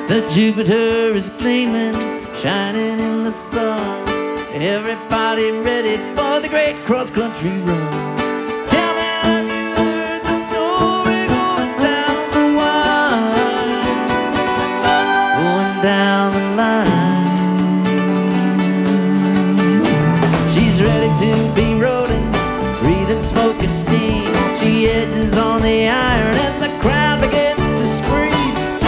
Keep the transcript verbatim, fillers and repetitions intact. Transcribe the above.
The Jupiter is gleaming, shining in the sun. Everybody ready for the great cross-country run. Tell me, have you heard the story going down the line? Going down the line. She's ready to be